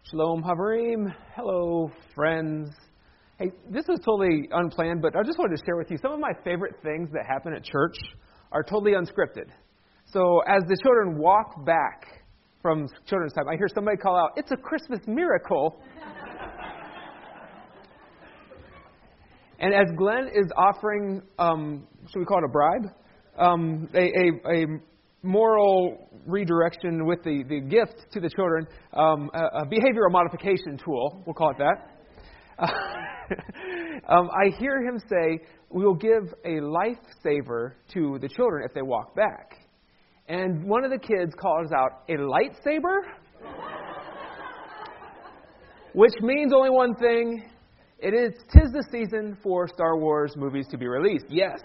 Shalom Havarim. Hello, friends. Hey, this is totally unplanned, but I just wanted to share with you some of my favorite things that happen at church are totally unscripted. So as the children walk back from children's time, I hear somebody call out, "It's a Christmas miracle." And as Glenn is offering, should we call it a bribe? A moral redirection with the gift to the children, a behavioral modification tool, we'll call it that. I hear him say, "We will give a lifesaver to the children if they walk back." And one of the kids calls out, "A lightsaber?" Which means only one thing. Tis the season for Star Wars movies to be released. Yes.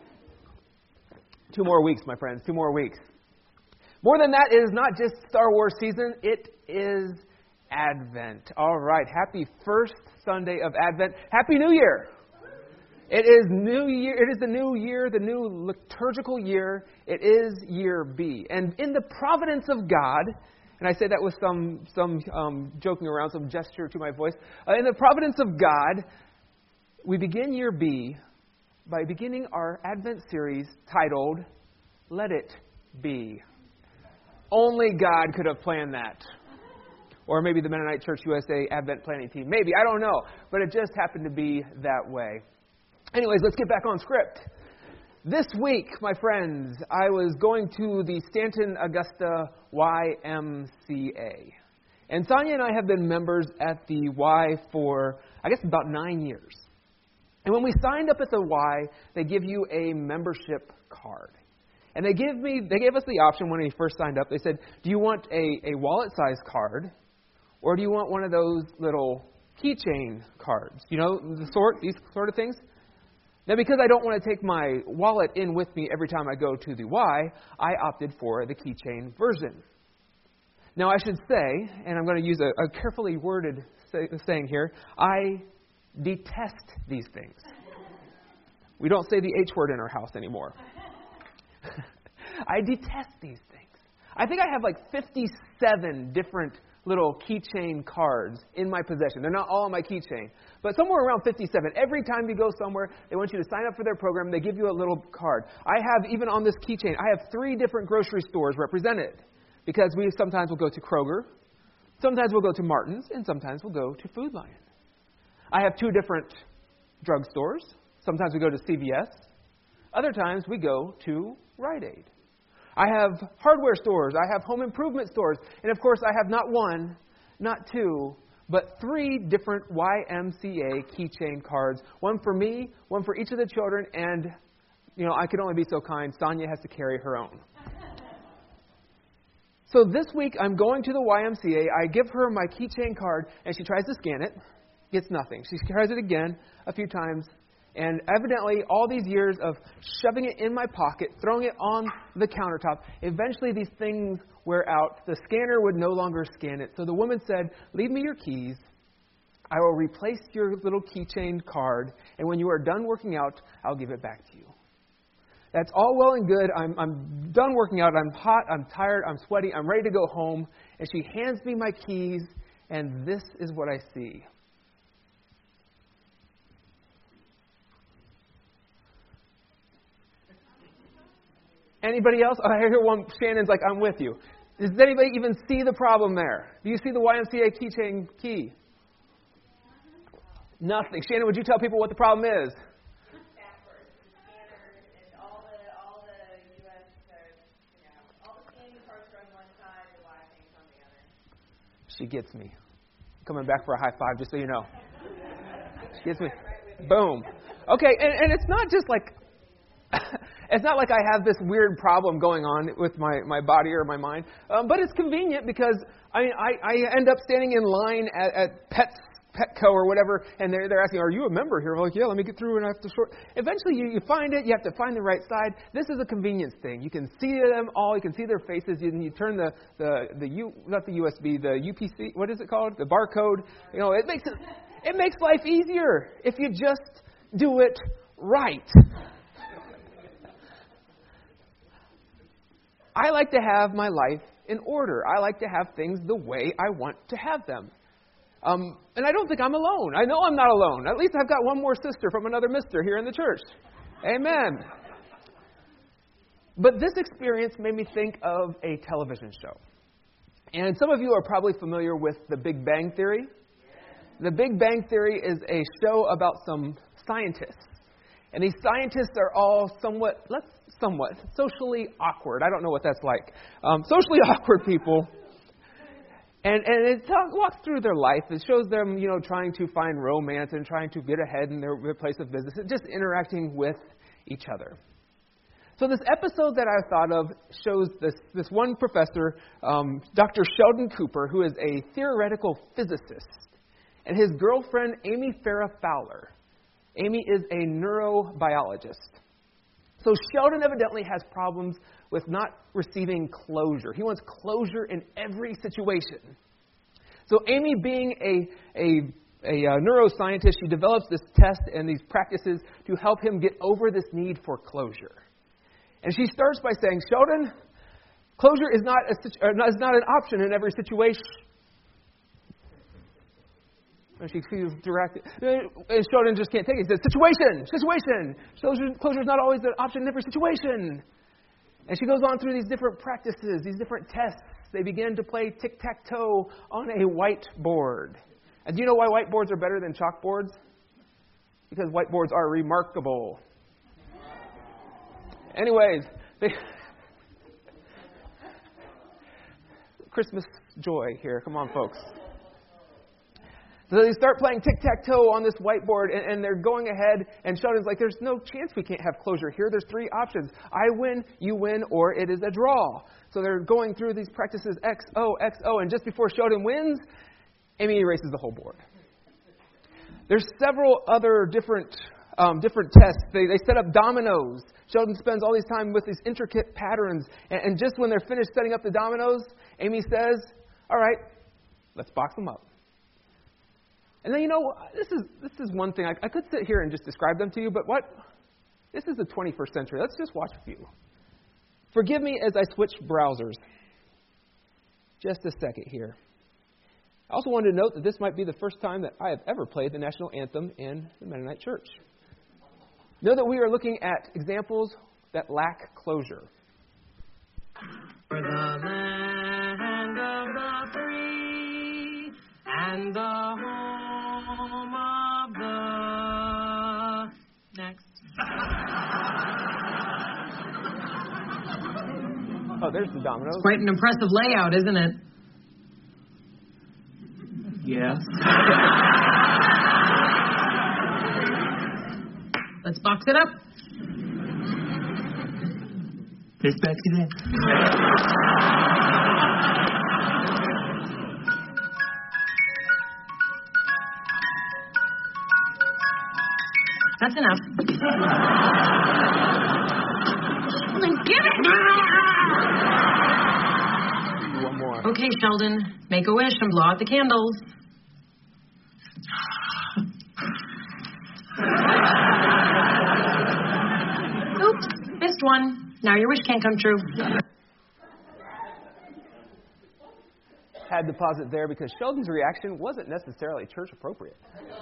2 more weeks, my friends. 2 more weeks. More than that, it is not just Star Wars season. It is Advent. All right. Happy first Sunday of Advent. Happy New Year. It is New Year. It is the new year, the new liturgical year. It is year B. And in the providence of God, and I say that with some joking around, some gesture to my voice. In the providence of God, we begin year B by beginning our Advent series titled, "Let It Be." Only God could have planned that. Or maybe the Mennonite Church USA Advent planning team. Maybe, I don't know. But it just happened to be that way. Anyways, let's get back on script. This week, my friends, I was going to the Stanton Augusta YMCA. And Sonia and I have been members at the Y for, I guess, about 9 years. And when we signed up at the Y, they give you a membership card. And they gave us the option when we first signed up. They said, "Do you want a wallet-sized card, or do you want one of those little keychain cards? You know, these sort of things?" Now, because I don't want to take my wallet in with me every time I go to the Y, I opted for the keychain version. Now, I should say, and I'm going to use a carefully worded saying here, I detest these things. We don't say the H word in our house anymore. I detest these things. I think I have like 57 different little keychain cards in my possession. They're not all on my keychain, but somewhere around 57. Every time you go somewhere, they want you to sign up for their program. They give you a little card. I have, even on this keychain, I have 3 different grocery stores represented because we sometimes will go to Kroger, sometimes we'll go to Martin's, and sometimes we'll go to Food Lion. I have 2 different drugstores. Sometimes we go to CVS. Other times we go to Rite Aid. I have hardware stores. I have home improvement stores. And, of course, I have not 1, not 2, but 3 different YMCA keychain cards. 1 for me, 1 for each of the children, and, you know, I could only be so kind. Sonia has to carry her own. So this week I'm going to the YMCA. I give her my keychain card, and she tries to scan it. Gets nothing. She tries it again a few times. And evidently, all these years of shoving it in my pocket, throwing it on the countertop, eventually these things wear out. The scanner would no longer scan it. So the woman said, "Leave me your keys. I will replace your little keychain card. And when you are done working out, I'll give it back to you." That's all well and good. I'm done working out. I'm hot. I'm tired. I'm sweaty. I'm ready to go home. And she hands me my keys. And this is what I see. Anybody else? Oh, I hear one. Shannon's like, "I'm with you." Does anybody even see the problem there? Do you see the YMCA keychain key? Nothing. Shannon, would you tell people what the problem is? Backwards. The scanners and all the U.S. All the scanning cards are on one side, the Y thing's on the other. She gets me. Coming back for a high five, just so you know. She gets me. Boom. Okay, and it's not just like... It's not like I have this weird problem going on with my body or my mind, but it's convenient because I end up standing in line at Petco or whatever, and they're asking, "Are you a member here?" I'm like, "Yeah, let me get through," and I have to short. Eventually, you find it. You have to find the right side. This is a convenience thing. You can see them all. You can see their faces. You turn not the USB, the UPC. What is it called? The barcode. You know, it makes life easier if you just do it right. I like to have my life in order. I like to have things the way I want to have them. And I don't think I'm alone. I know I'm not alone. At least I've got one more sister from another mister here in the church. Amen. But this experience made me think of a television show. And some of you are probably familiar with The Big Bang Theory. The Big Bang Theory is a show about some scientists. And these scientists are all somewhat socially awkward. I don't know what that's like. Socially awkward people. And it walks through their life. It shows them, trying to find romance and trying to get ahead in their place of business and just interacting with each other. So this episode that I thought of shows this one professor, Dr. Sheldon Cooper, who is a theoretical physicist, and his girlfriend, Amy Farrah Fowler. Amy is a neurobiologist. So Sheldon evidently has problems with not receiving closure. He wants closure in every situation. So Amy, being a neuroscientist, she develops this test and these practices to help him get over this need for closure. And she starts by saying, Sheldon, closure is not an option in every situation. And she feels directed. And Sheldon just can't take it. He says, situation. Closure is not always an option in every situation. And she goes on through these different practices, these different tests. They begin to play tic-tac-toe on a whiteboard. And do you know why whiteboards are better than chalkboards? Because whiteboards are remarkable. Anyways, Christmas joy here. Come on, folks. So they start playing tic-tac-toe on this whiteboard, and they're going ahead, and Sheldon's like, there's no chance we can't have closure here. There's three options. I win, you win, or it is a draw. So they're going through these practices, XO, and just before Sheldon wins, Amy erases the whole board. There's several other different tests. They set up dominoes. Sheldon spends all his time with these intricate patterns, and just when they're finished setting up the dominoes, Amy says, all right, let's box them up. And then, this is one thing. I could sit here and just describe them to you, but this is the 21st century. Let's just watch a few. Forgive me as I switch browsers. Just a second here. I also wanted to note that this might be the first time that I have ever played the national anthem in the Mennonite Church. Know that we are looking at examples that lack closure. For the land of the free and the home of the... Next. Oh, there's the dominoes. Quite an impressive layout, isn't it? Yes. Let's box it up. Let's box it up. That's enough. Give it! One more. Okay, Sheldon. Make a wish and blow out the candles. Oops, missed one. Now your wish can't come true. Had to pause it there because Sheldon's reaction wasn't necessarily church appropriate.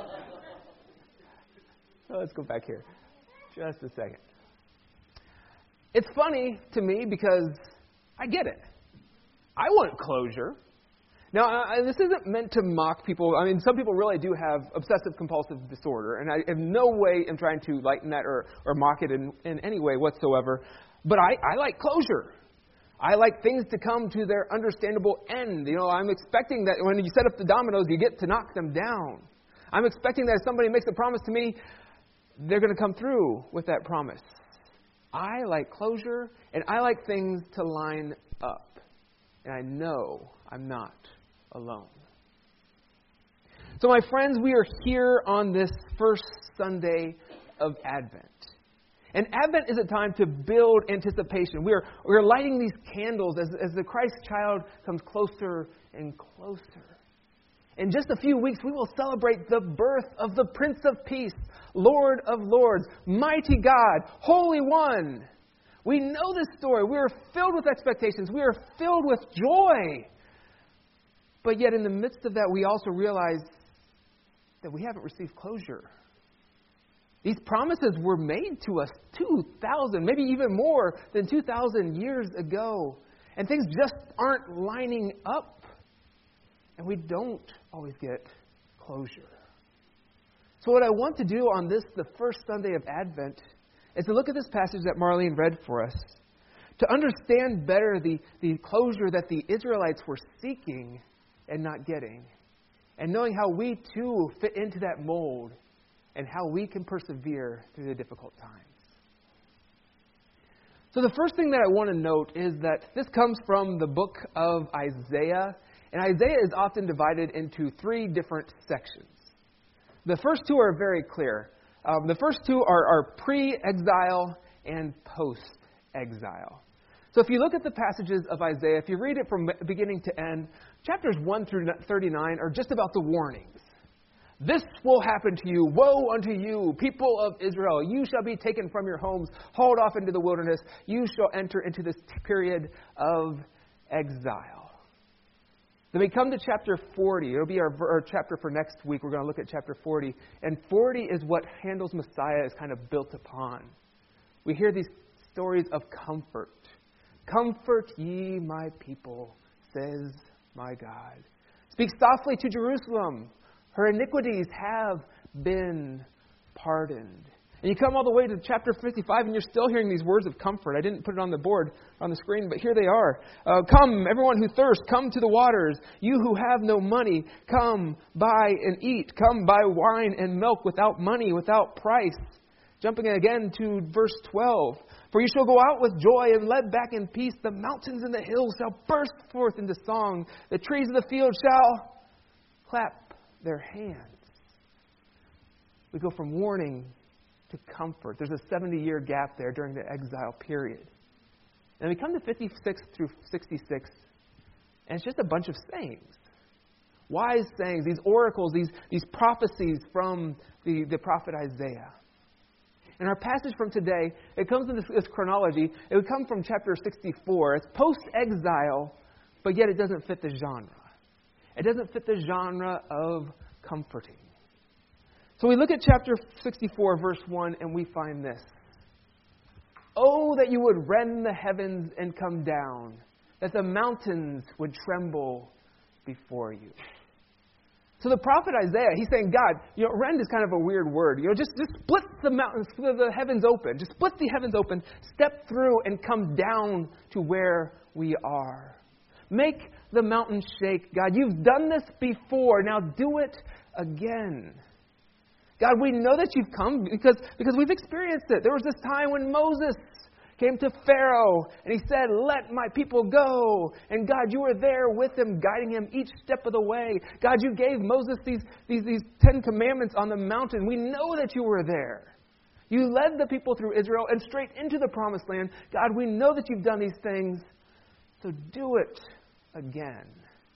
So let's go back here. Just a second. It's funny to me because I get it. I want closure. Now, this isn't meant to mock people. I mean, some people really do have obsessive-compulsive disorder, and I in no way am trying to lighten that or mock it in any way whatsoever. But I like closure. I like things to come to their understandable end. I'm expecting that when you set up the dominoes, you get to knock them down. I'm expecting that if somebody makes a promise to me, they're going to come through with that promise. I like closure, and I like things to line up. And I know I'm not alone. So, my friends, we are here on this first Sunday of Advent. And Advent is a time to build anticipation. We're lighting these candles as the Christ child comes closer and closer. In just a few weeks, we will celebrate the birth of the Prince of Peace, Lord of Lords, Mighty God, Holy One. We know this story. We are filled with expectations. We are filled with joy. But yet in the midst of that, we also realize that we haven't received closure. These promises were made to us 2,000, maybe even more than 2,000 years ago. And things just aren't lining up. And we don't always get closure. So what I want to do on this, the first Sunday of Advent, is to look at this passage that Marlene read for us, to understand better the closure that the Israelites were seeking and not getting, and knowing how we too fit into that mold and how we can persevere through the difficult times. So the first thing that I want to note is that this comes from the book of Isaiah, and Isaiah is often divided into 3 different sections. The first 2 are very clear. The first 2 are pre-exile and post-exile. So if you look at the passages of Isaiah, if you read it from beginning to end, chapters 1 through 39 are just about the warnings. This will happen to you. Woe unto you, people of Israel. You shall be taken from your homes, hauled off into the wilderness. You shall enter into this period of exile. Then we come to chapter 40. It'll be our chapter for next week. We're going to look at chapter 40. And 40 is what Handel's Messiah is kind of built upon. We hear these stories of comfort. Comfort ye my people, says my God. Speak softly to Jerusalem. Her iniquities have been pardoned. And you come all the way to chapter 55 and you're still hearing these words of comfort. I didn't put it on the board, on the screen, but here they are. Come, everyone who thirsts, come to the waters. You who have no money, come, buy and eat. Come, buy wine and milk without money, without price. Jumping again to verse 12. For you shall go out with joy and led back in peace. The mountains and the hills shall burst forth into song. The trees of the field shall clap their hands. We go from warning to comfort. There's a 70-year gap there during the exile period. And we come to 56 through 66, and it's just a bunch of sayings. Wise sayings, these oracles, these prophecies from the prophet Isaiah. And our passage from today, it comes in this chronology. It would come from chapter 64. It's post-exile, but yet it doesn't fit the genre. It doesn't fit the genre of comforting. So we look at chapter 64, verse 1, and we find this. Oh, that you would rend the heavens and come down, that the mountains would tremble before you. So the prophet Isaiah, he's saying, God, rend is kind of a weird word. Just split the mountains, split the heavens open. Just split the heavens open, step through and come down to where we are. Make the mountains shake. God, you've done this before. Now do it again. God, we know that you've come because we've experienced it. There was this time when Moses came to Pharaoh and he said, let my people go. And God, you were there with him, guiding him each step of the way. God, you gave Moses these 10 commandments on the mountain. We know that you were there. You led the people through Israel and straight into the promised land. God, we know that you've done these things. So do it again.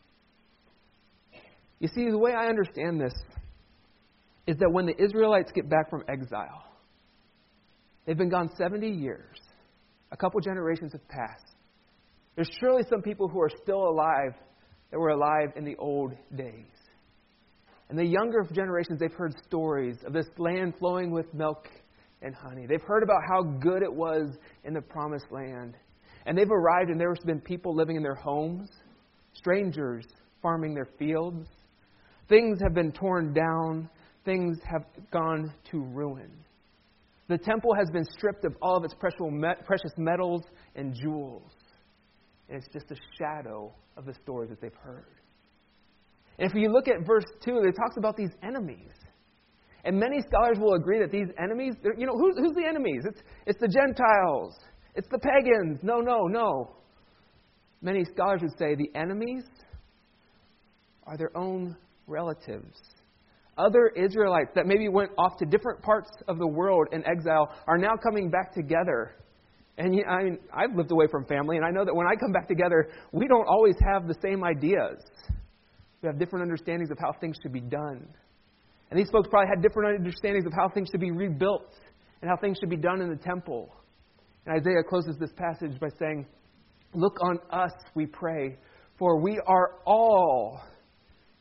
You see, the way I understand this is that when the Israelites get back from exile, they've been gone 70 years. A couple generations have passed. There's surely some people who are still alive that were alive in the old days. And the younger generations, they've heard stories of this land flowing with milk and honey. They've heard about how good it was in the promised land. And they've arrived and there's been people living in their homes, strangers farming their fields. Things have been torn down. Things have gone to ruin. The temple has been stripped of all of its precious metals and jewels. And it's just a shadow of the stories that they've heard. And if you look at verse 2, it talks about these enemies. And many scholars will agree that these enemies, who's the enemies? It's the Gentiles. It's the pagans. No. Many scholars would say the enemies are their own relatives. Other Israelites that maybe went off to different parts of the world in exile are now coming back together. And I've lived away from family, and I know that when I come back together, we don't always have the same ideas. We have different understandings of how things should be done. And these folks probably had different understandings of how things should be rebuilt and how things should be done in the temple. And Isaiah closes this passage by saying, look on us, we pray, for we are all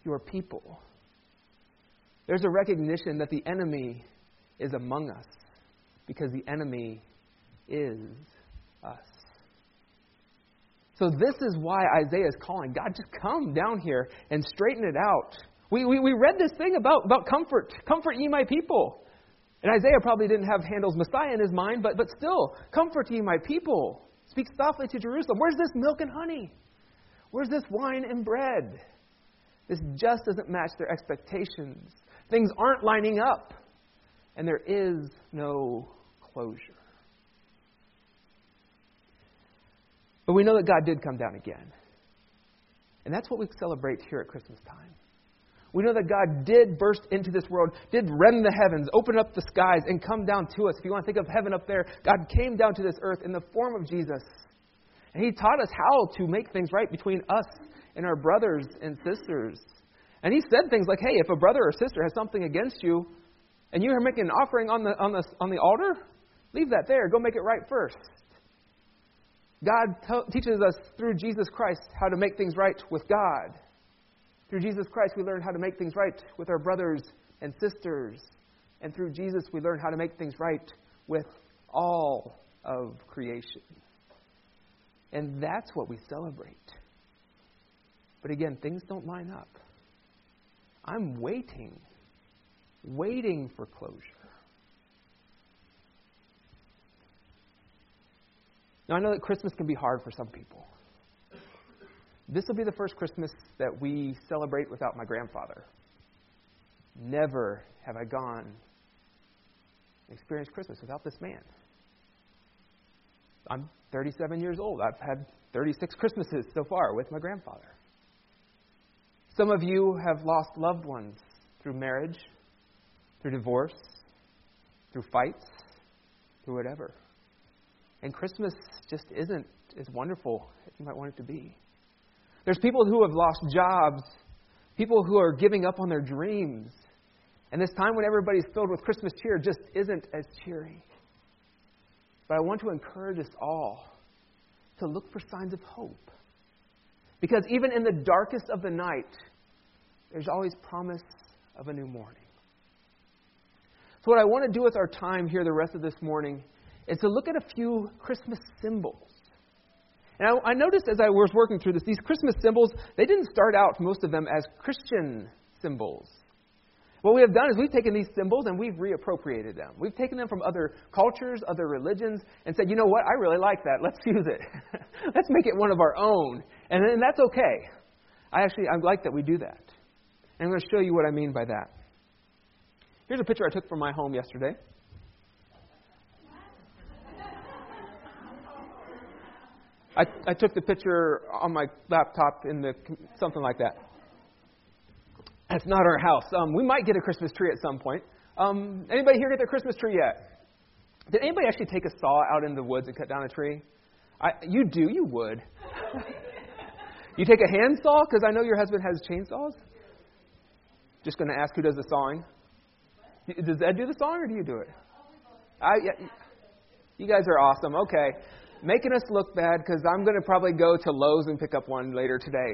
your people. There's a recognition that the enemy is among us because the enemy is us. So this is why Isaiah is calling, God, just come down here and straighten it out. We read this thing about comfort. Comfort ye my people. And Isaiah probably didn't have Handel's Messiah in his mind, but still, comfort ye my people. Speak softly to Jerusalem. Where's this milk and honey? Where's this wine and bread? This just doesn't match their expectations. Things aren't lining up. And there is no closure. But we know that God did come down again. And that's what we celebrate here at Christmas time. We know that God did burst into this world, did rend the heavens, open up the skies, and come down to us. If you want to think of heaven up there, God came down to this earth in the form of Jesus. And He taught us how to make things right between us and our brothers and sisters. And He said things like, hey, if a brother or sister has something against you, and you are making an offering on the altar, leave that there. Go make it right first. God teaches us through Jesus Christ how to make things right with God. Through Jesus Christ, we learn how to make things right with our brothers and sisters. And through Jesus, we learn how to make things right with all of creation. And that's what we celebrate. But again, things don't line up. I'm waiting for closure. Now, I know that Christmas can be hard for some people. This will be the first Christmas that we celebrate without my grandfather. Never have I gone and experienced Christmas without this man. I'm 37 years old. I've had 36 Christmases so far with my grandfather. Some of you have lost loved ones through marriage, through divorce, through fights, through whatever. And Christmas just isn't as wonderful as you might want it to be. There's people who have lost jobs, people who are giving up on their dreams. And this time when everybody's filled with Christmas cheer just isn't as cheery. But I want to encourage us all to look for signs of hope. Because even in the darkest of the night, there's always promise of a new morning. So what I want to do with our time here the rest of this morning is to look at a few Christmas symbols. And I noticed as I was working through this, these Christmas symbols, they didn't start out, most of them, as Christian symbols. What we have done is we've taken these symbols and we've reappropriated them. We've taken them from other cultures, other religions, and said, you know what, I really like that. Let's use it. Let's make it one of our own. And then that's okay. I like that we do that. And I'm going to show you what I mean by that. Here's a picture I took from my home yesterday. I took the picture on my laptop in something like that. That's not our house. We might get a Christmas tree at some point. Anybody here get their Christmas tree yet? Did anybody actually take a saw out in the woods and cut down a tree? You do. You would. You take a hand saw? Because I know your husband has chainsaws. Just going to ask who does the sawing. Does Ed do the sawing or do you do it? You guys are awesome. Okay. Making us look bad because I'm going to probably go to Lowe's and pick up one later today.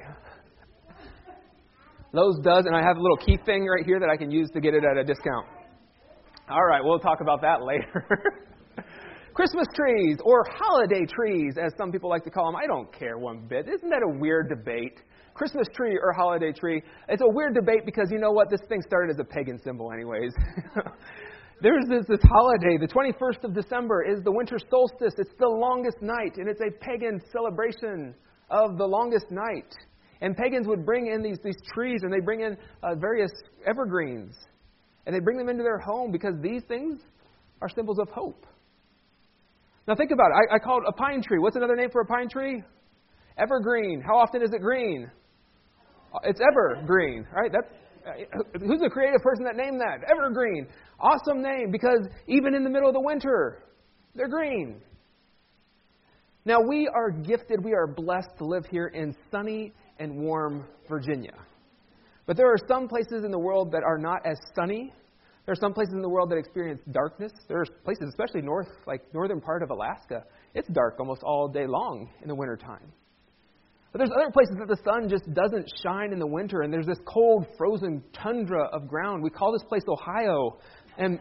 Lowe's does, and I have a little key thing right here that I can use to get it at a discount. All right, we'll talk about that later. Christmas trees, or holiday trees, as some people like to call them. I don't care one bit. Isn't that a weird debate? Christmas tree or holiday tree? It's a weird debate because you know what? This thing started as a pagan symbol anyways. There's this holiday, the 21st of December is the winter solstice. It's the longest night, and it's a pagan celebration of the longest night. And pagans would bring in these trees, and they bring in various evergreens. And they bring them into their home because these things are symbols of hope. Now think about it. I call it a pine tree. What's another name for a pine tree? Evergreen. How often is it green? It's evergreen, right? Who's the creative person that named that? Evergreen. Awesome name because even in the middle of the winter, they're green. Now we are gifted, we are blessed to live here in sunny and warm Virginia. But there are some places in the world that are not as sunny. There are some places in the world that experience darkness. There are places, especially northern part of Alaska, it's dark almost all day long in the wintertime. But there's other places that the sun just doesn't shine in the winter, and there's this cold, frozen tundra of ground. We call this place Ohio. And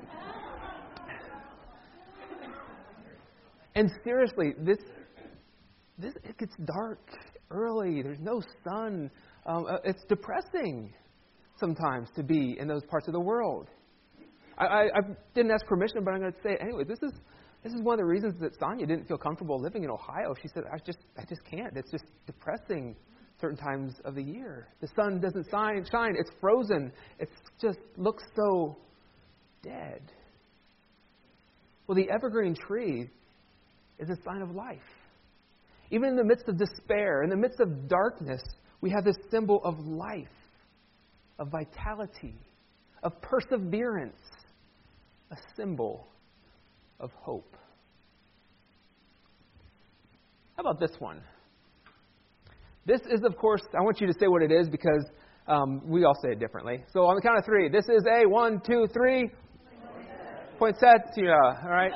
seriously, this it gets dark early. There's no sun. It's depressing sometimes to be in those parts of the world. I didn't ask permission, but I'm going to say it anyway. This is one of the reasons that Sonia didn't feel comfortable living in Ohio. She said, I just can't. It's just depressing certain times of the year. The sun doesn't shine. It's frozen. It just looks so dead. Well, the evergreen tree is a sign of life. Even in the midst of despair, in the midst of darkness, we have this symbol of life, of vitality, of perseverance, a symbol of hope. How about this one? This is, of course, I want you to say what it is because we all say it differently. So on the count of three, this is a 1, 2, 3. Poinsettia. All right.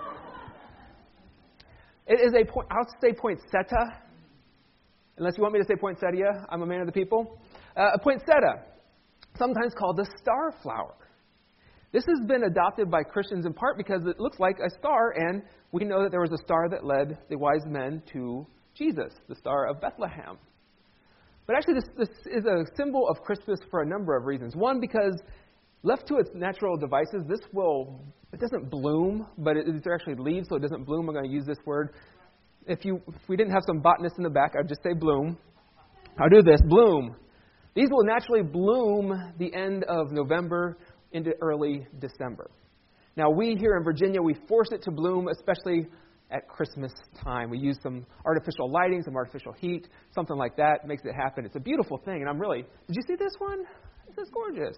It is I'll say poinsettia, unless you want me to say poinsettia. I'm a man of the people. A poinsettia, sometimes called the star flower. This has been adopted by Christians in part because it looks like a star, and we know that there was a star that led the wise men to Jesus, the Star of Bethlehem. But actually, this is a symbol of Christmas for a number of reasons. One, because left to its natural devices, it doesn't bloom, but it's actually leaves, so it doesn't bloom. I'm going to use this word. If we didn't have some botanists in the back, I'd just say bloom. I'll do this, bloom. These will naturally bloom the end of November into early December. Now, we here in Virginia, we force it to bloom, especially at Christmas time. We use some artificial lighting, some artificial heat, something like that makes it happen. It's a beautiful thing, and did you see this one? This is gorgeous.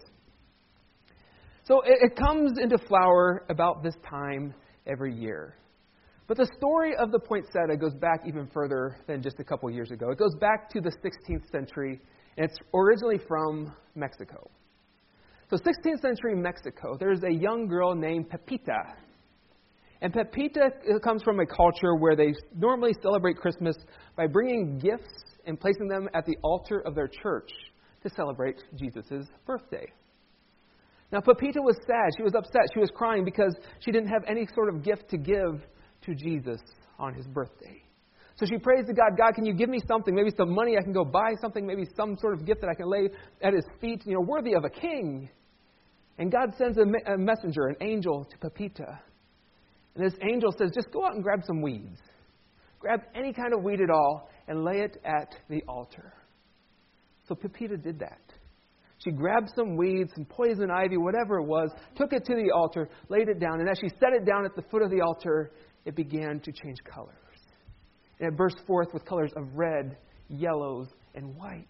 So it comes into flower about this time every year. But the story of the poinsettia goes back even further than just a couple years ago. It goes back to the 16th century, and it's originally from Mexico. So 16th century Mexico, there's a young girl named Pepita. And Pepita comes from a culture where they normally celebrate Christmas by bringing gifts and placing them at the altar of their church to celebrate Jesus' birthday. Now, Pepita was sad. She was upset. She was crying because she didn't have any sort of gift to give to Jesus on his birthday. So she prays to God, God, can you give me something? Maybe some money I can go buy something. Maybe some sort of gift that I can lay at his feet, worthy of a king. And God sends a messenger, an angel, to Pepita. And this angel says, just go out and grab some weeds. Grab any kind of weed at all and lay it at the altar. So Pepita did that. She grabbed some weeds, some poison ivy, whatever it was, took it to the altar, laid it down, and as she set it down at the foot of the altar, it began to change colors. And it burst forth with colors of red, yellows, and whites.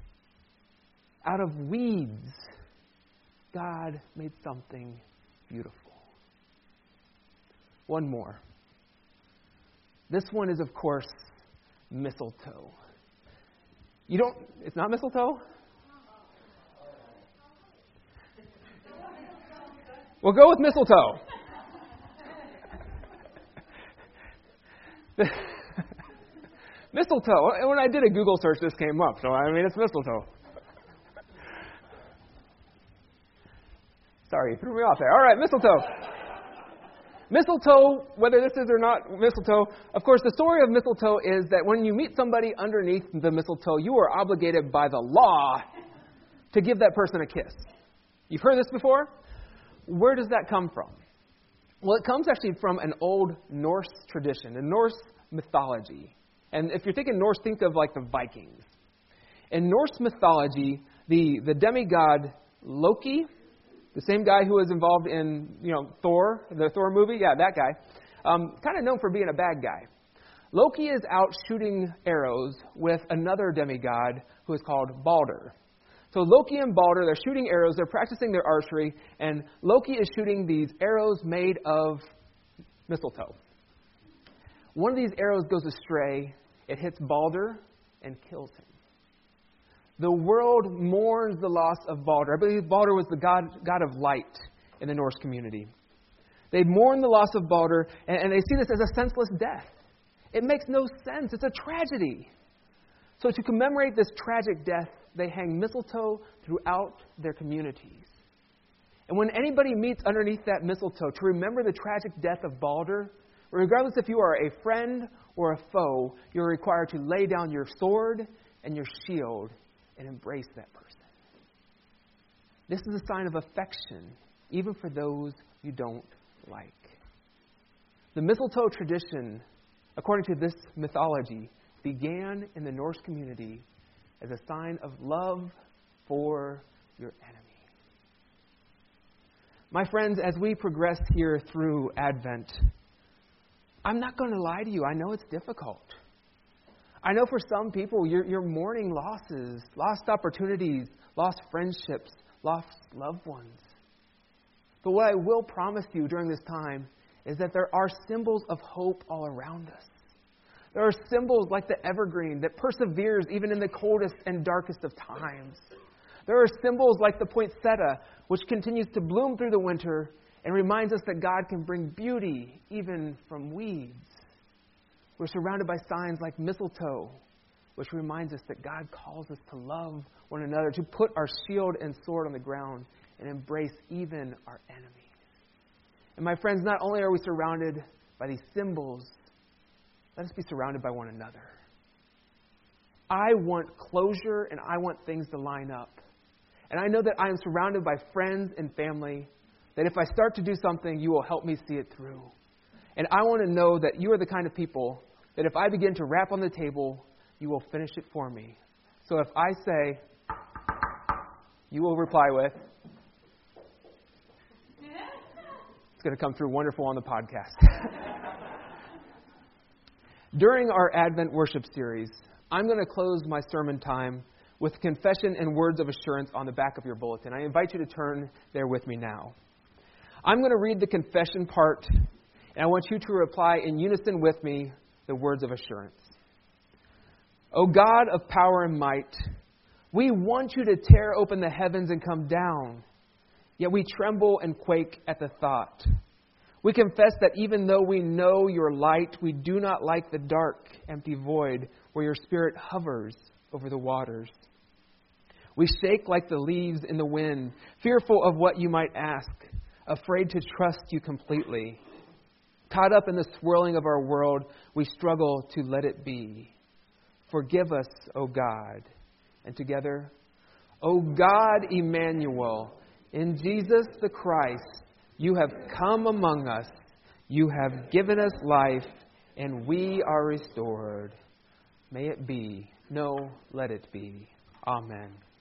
Out of weeds, God made something beautiful. One more. This one is, of course, mistletoe. It's not mistletoe? We'll go with mistletoe. Mistletoe. When I did a Google search, this came up. So, it's mistletoe. Sorry, you threw me off there. All right, mistletoe. Mistletoe, whether this is or not mistletoe, of course, the story of mistletoe is that when you meet somebody underneath the mistletoe, you are obligated by the law to give that person a kiss. You've heard this before? Where does that come from? Well, it comes actually from an old Norse tradition, a Norse mythology. And if you're thinking Norse, think of like the Vikings. In Norse mythology, the demigod Loki, the same guy who was involved in, Thor, the Thor movie, yeah, that guy, kind of known for being a bad guy. Loki is out shooting arrows with another demigod who is called Balder. So Loki and Balder, they're shooting arrows, they're practicing their archery, and Loki is shooting these arrows made of mistletoe. One of these arrows goes astray, it hits Balder and kills him. The world mourns the loss of Balder. I believe Balder was the god of light in the Norse community. They mourn the loss of Balder, and they see this as a senseless death. It makes no sense. It's a tragedy. So to commemorate this tragic death, they hang mistletoe throughout their communities. And when anybody meets underneath that mistletoe to remember the tragic death of Balder, regardless if you are a friend or a foe, you're required to lay down your sword and your shield and embrace that person. This is a sign of affection, even for those you don't like. The mistletoe tradition, according to this mythology, began in the Norse community as a sign of love for your enemy. My friends, as we progress here through Advent, I'm not going to lie to you. I know it's difficult. I know for some people you're mourning losses, lost opportunities, lost friendships, lost loved ones. But what I will promise you during this time is that there are symbols of hope all around us. There are symbols like the evergreen that perseveres even in the coldest and darkest of times. There are symbols like the poinsettia, which continues to bloom through the winter and reminds us that God can bring beauty even from weeds. We're surrounded by signs like mistletoe, which reminds us that God calls us to love one another, to put our shield and sword on the ground and embrace even our enemies. And my friends, not only are we surrounded by these symbols, let us be surrounded by one another. I want closure and I want things to line up. And I know that I am surrounded by friends and family, that if I start to do something, you will help me see it through. And I want to know that you are the kind of people that if I begin to rap on the table, you will finish it for me. So if I say, you will reply with, it's going to come through wonderful on the podcast. During our Advent worship series, I'm going to close my sermon time with confession and words of assurance on the back of your bulletin. I invite you to turn there with me now. I'm going to read the confession part, and I want you to reply in unison with me the words of assurance. O God of power and might, we want you to tear open the heavens and come down, yet we tremble and quake at the thought. We confess that even though we know your light, we do not like the dark, empty void where your Spirit hovers over the waters. We shake like the leaves in the wind, fearful of what you might ask, afraid to trust you completely. Caught up in the swirling of our world, we struggle to let it be. Forgive us, O God. And together, O God Emmanuel, in Jesus the Christ, you have come among us. You have given us life, and we are restored. May it be. No, let it be. Amen.